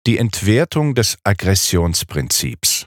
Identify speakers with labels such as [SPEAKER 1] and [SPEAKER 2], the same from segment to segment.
[SPEAKER 1] Die Entwertung des Aggressionsprinzips.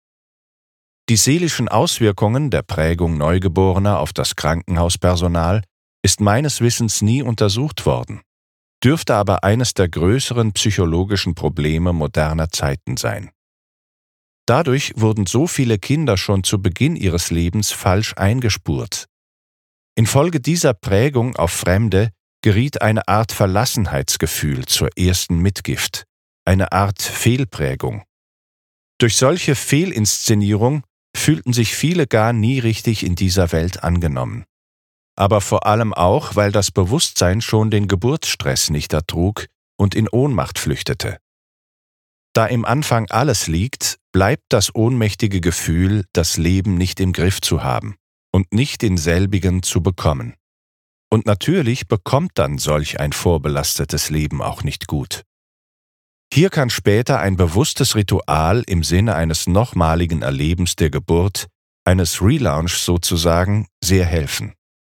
[SPEAKER 1] Die seelischen Auswirkungen der Prägung Neugeborener auf das Krankenhauspersonal ist meines Wissens nie untersucht worden, dürfte aber eines der größeren psychologischen Probleme moderner Zeiten sein. Dadurch wurden so viele Kinder schon zu Beginn ihres Lebens falsch eingespurt. Infolge dieser Prägung auf Fremde geriet eine Art Verlassenheitsgefühl zur ersten Mitgift, eine Art Fehlprägung. Durch solche Fehlinszenierung fühlten sich viele gar nie richtig in dieser Welt angenommen. Aber vor allem auch, weil das Bewusstsein schon den Geburtsstress nicht ertrug und in Ohnmacht flüchtete. Da im Anfang alles liegt, bleibt das ohnmächtige Gefühl, das Leben nicht im Griff zu haben und nicht in selbigen zu bekommen. Und natürlich bekommt dann solch ein vorbelastetes Leben auch nicht gut. Hier kann später ein bewusstes Ritual im Sinne eines nochmaligen Erlebens der Geburt, eines Relaunch sozusagen, sehr helfen.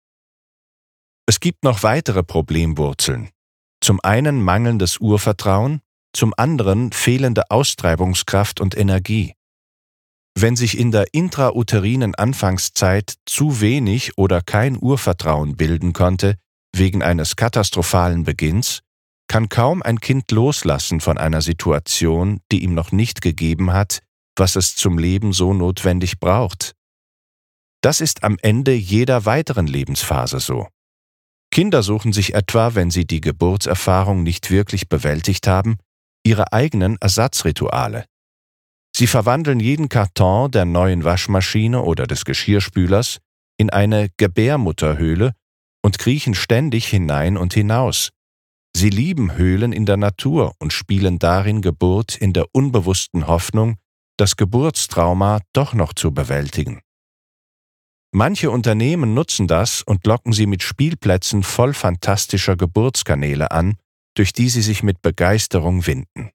[SPEAKER 1] Es gibt noch weitere Problemwurzeln. Zum einen mangelndes Urvertrauen, zum anderen fehlende Austreibungskraft und Energie. Wenn sich in der intrauterinen Anfangszeit zu wenig oder kein Urvertrauen bilden konnte, wegen eines katastrophalen Beginns, kann kaum ein Kind loslassen von einer Situation, die ihm noch nicht gegeben hat, was es zum Leben so notwendig braucht. Das ist am Ende jeder weiteren Lebensphase so. Kinder suchen sich etwa, wenn sie die Geburtserfahrung nicht wirklich bewältigt haben, ihre eigenen Ersatzrituale. Sie verwandeln jeden Karton der neuen Waschmaschine oder des Geschirrspülers in eine Gebärmutterhöhle und kriechen ständig hinein und hinaus. Sie lieben Höhlen in der Natur und spielen darin Geburt in der unbewussten Hoffnung, das Geburtstrauma doch noch zu bewältigen. Manche Unternehmen nutzen das und locken sie mit Spielplätzen voll fantastischer Geburtskanäle an, durch die sie sich mit Begeisterung winden.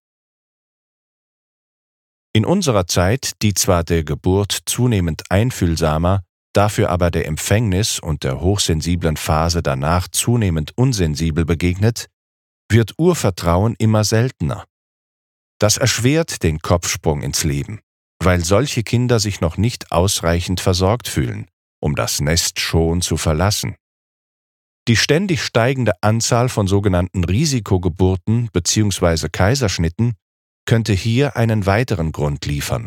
[SPEAKER 1] In unserer Zeit, die zwar der Geburt zunehmend einfühlsamer, dafür aber der Empfängnis und der hochsensiblen Phase danach zunehmend unsensibel begegnet, wird Urvertrauen immer seltener. Das erschwert den Kopfsprung ins Leben, weil solche Kinder sich noch nicht ausreichend versorgt fühlen, um das Nest schon zu verlassen. Die ständig steigende Anzahl von sogenannten Risikogeburten bzw. Kaiserschnitten könnte hier einen weiteren Grund liefern.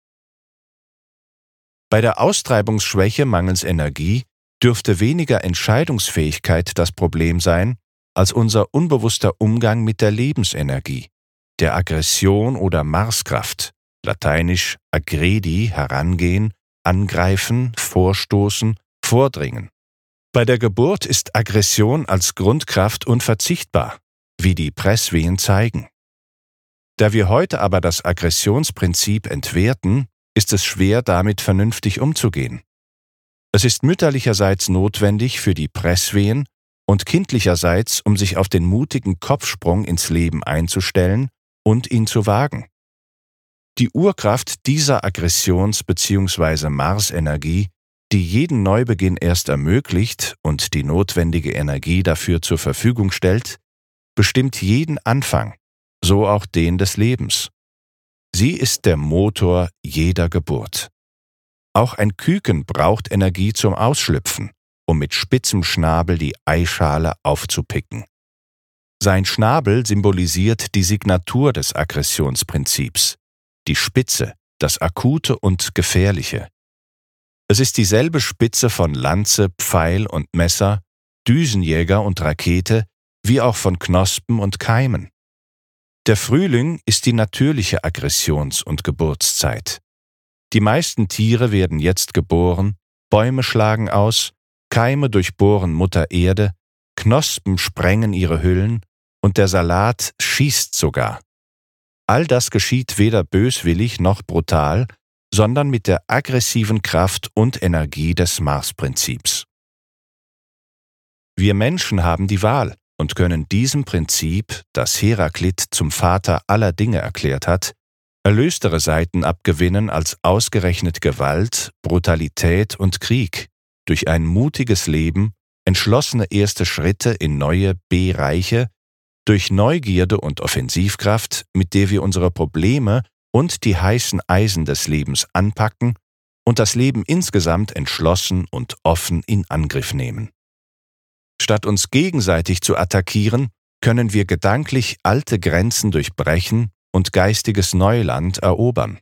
[SPEAKER 1] Bei der Austreibungsschwäche mangels Energie dürfte weniger Entscheidungsfähigkeit das Problem sein, als unser unbewusster Umgang mit der Lebensenergie, der Aggression oder Marskraft, lateinisch aggredi, herangehen, angreifen, vorstoßen, vordringen. Bei der Geburt ist Aggression als Grundkraft unverzichtbar, wie die Presswehen zeigen. Da wir heute aber das Aggressionsprinzip entwerten, ist es schwer, damit vernünftig umzugehen. Es ist mütterlicherseits notwendig für die Presswehen und kindlicherseits, um sich auf den mutigen Kopfsprung ins Leben einzustellen und ihn zu wagen. Die Urkraft dieser Aggressions- bzw. Marsenergie, die jeden Neubeginn erst ermöglicht und die notwendige Energie dafür zur Verfügung stellt, bestimmt jeden Anfang, so auch den des Lebens. Sie ist der Motor jeder Geburt. Auch ein Küken braucht Energie zum Ausschlüpfen, um mit spitzem Schnabel die Eischale aufzupicken. Sein Schnabel symbolisiert die Signatur des Aggressionsprinzips, die Spitze, das Akute und Gefährliche. Es ist dieselbe Spitze von Lanze, Pfeil und Messer, Düsenjäger und Rakete, wie auch von Knospen und Keimen. Der Frühling ist die natürliche Aggressions- und Geburtszeit. Die meisten Tiere werden jetzt geboren, Bäume schlagen aus, Keime durchbohren Mutter Erde, Knospen sprengen ihre Hüllen und der Salat schießt sogar. All das geschieht weder böswillig noch brutal, sondern mit der aggressiven Kraft und Energie des Marsprinzips. Wir Menschen haben die Wahl und können diesem Prinzip, das Heraklit zum Vater aller Dinge erklärt hat, erlöstere Seiten abgewinnen als ausgerechnet Gewalt, Brutalität und Krieg, durch ein mutiges Leben, entschlossene erste Schritte in neue Bereiche, durch Neugierde und Offensivkraft, mit der wir unsere Probleme und die heißen Eisen des Lebens anpacken und das Leben insgesamt entschlossen und offen in Angriff nehmen. Statt uns gegenseitig zu attackieren, können wir gedanklich alte Grenzen durchbrechen und geistiges Neuland erobern.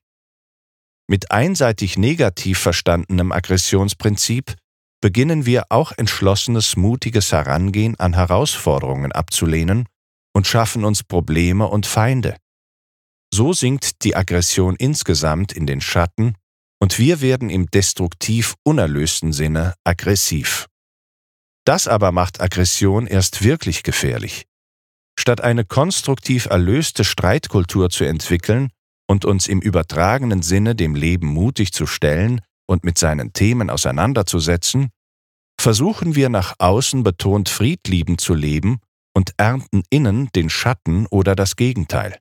[SPEAKER 1] Mit einseitig negativ verstandenem Aggressionsprinzip beginnen wir auch entschlossenes, mutiges Herangehen an Herausforderungen abzulehnen und schaffen uns Probleme und Feinde. So sinkt die Aggression insgesamt in den Schatten und wir werden im destruktiv unerlösten Sinne aggressiv. Das aber macht Aggression erst wirklich gefährlich. Statt eine konstruktiv erlöste Streitkultur zu entwickeln und uns im übertragenen Sinne dem Leben mutig zu stellen und mit seinen Themen auseinanderzusetzen, versuchen wir nach außen betont friedliebend zu leben und ernten innen den Schatten oder das Gegenteil.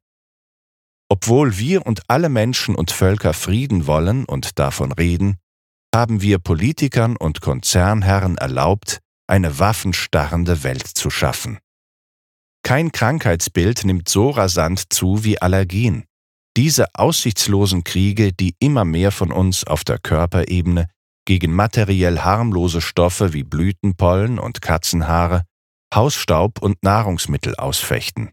[SPEAKER 1] Obwohl wir und alle Menschen und Völker Frieden wollen und davon reden, haben wir Politikern und Konzernherren erlaubt, eine waffenstarrende Welt zu schaffen. Kein Krankheitsbild nimmt so rasant zu wie Allergien. Diese aussichtslosen Kriege, die immer mehr von uns auf der Körperebene gegen materiell harmlose Stoffe wie Blütenpollen und Katzenhaare, Hausstaub und Nahrungsmittel ausfechten.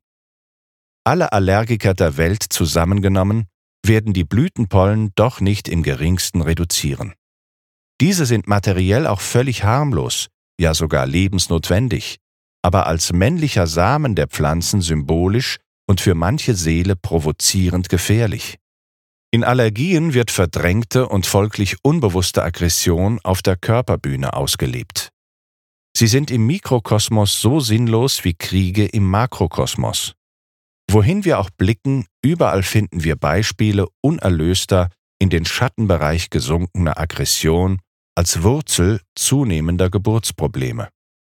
[SPEAKER 1] Alle Allergiker der Welt zusammengenommen, werden die Blütenpollen doch nicht im geringsten reduzieren. Diese sind materiell auch völlig harmlos, ja sogar lebensnotwendig, aber als männlicher Samen der Pflanzen symbolisch und für manche Seele provozierend gefährlich. In Allergien wird verdrängte und folglich unbewusste Aggression auf der Körperbühne ausgelebt. Sie sind im Mikrokosmos so sinnlos wie Kriege im Makrokosmos. Wohin wir auch blicken, überall finden wir Beispiele unerlöster, in den Schattenbereich gesunkener Aggression als Wurzel zunehmender Geburtsprobleme.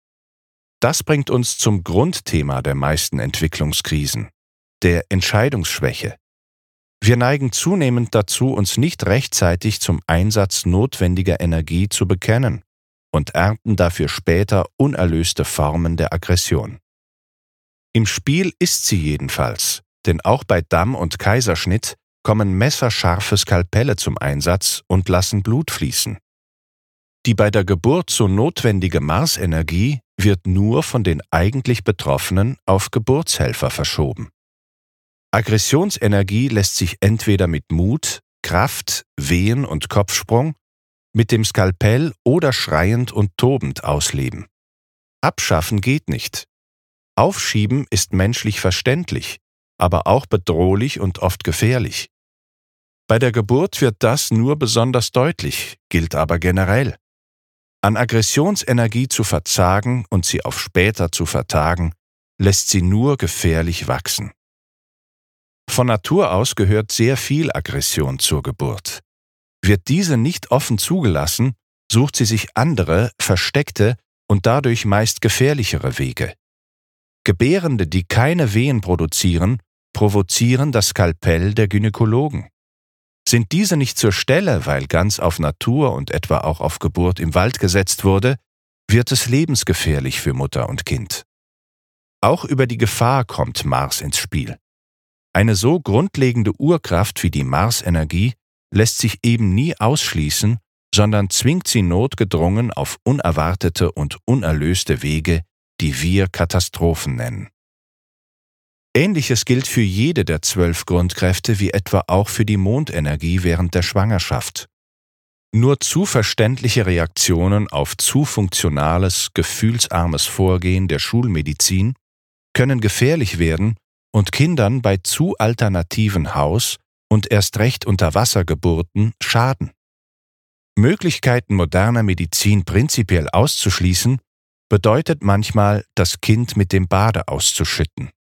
[SPEAKER 1] Das bringt uns zum Grundthema der meisten Entwicklungskrisen, der Entscheidungsschwäche. Wir neigen zunehmend dazu, uns nicht rechtzeitig zum Einsatz notwendiger Energie zu bekennen und ernten dafür später unerlöste Formen der Aggression. Im Spiel ist sie jedenfalls, denn auch bei Damm- und Kaiserschnitt kommen messerscharfe Skalpelle zum Einsatz und lassen Blut fließen. Die bei der Geburt so notwendige Marsenergie wird nur von den eigentlich Betroffenen auf Geburtshelfer verschoben. Aggressionsenergie lässt sich entweder mit Mut, Kraft, Wehen und Kopfsprung, mit dem Skalpell oder schreiend und tobend ausleben. Abschaffen geht nicht. Aufschieben ist menschlich verständlich, aber auch bedrohlich und oft gefährlich. Bei der Geburt wird das nur besonders deutlich, gilt aber generell. An Aggressionsenergie zu verzagen und sie auf später zu vertagen, lässt sie nur gefährlich wachsen. Von Natur aus gehört sehr viel Aggression zur Geburt. Wird diese nicht offen zugelassen, sucht sie sich andere, versteckte und dadurch meist gefährlichere Wege. Gebärende, die keine Wehen produzieren, provozieren das Skalpell der Gynäkologen. Sind diese nicht zur Stelle, weil ganz auf Natur und etwa auch auf Geburt im Wald gesetzt wurde, wird es lebensgefährlich für Mutter und Kind. Auch über die Gefahr kommt Mars ins Spiel. Eine so grundlegende Urkraft wie die Marsenergie lässt sich eben nie ausschließen, sondern zwingt sie notgedrungen auf unerwartete und unerlöste Wege, die wir Katastrophen nennen. Ähnliches gilt für jede der 12 Grundkräfte wie etwa auch für die Mondenergie während der Schwangerschaft. Nur zu verständliche Reaktionen auf zu funktionales, gefühlsarmes Vorgehen der Schulmedizin können gefährlich werden und Kindern bei zu alternativen Haus- und erst recht Unterwassergeburten schaden. Möglichkeiten moderner Medizin prinzipiell auszuschließen, bedeutet manchmal, das Kind mit dem Bade auszuschütten.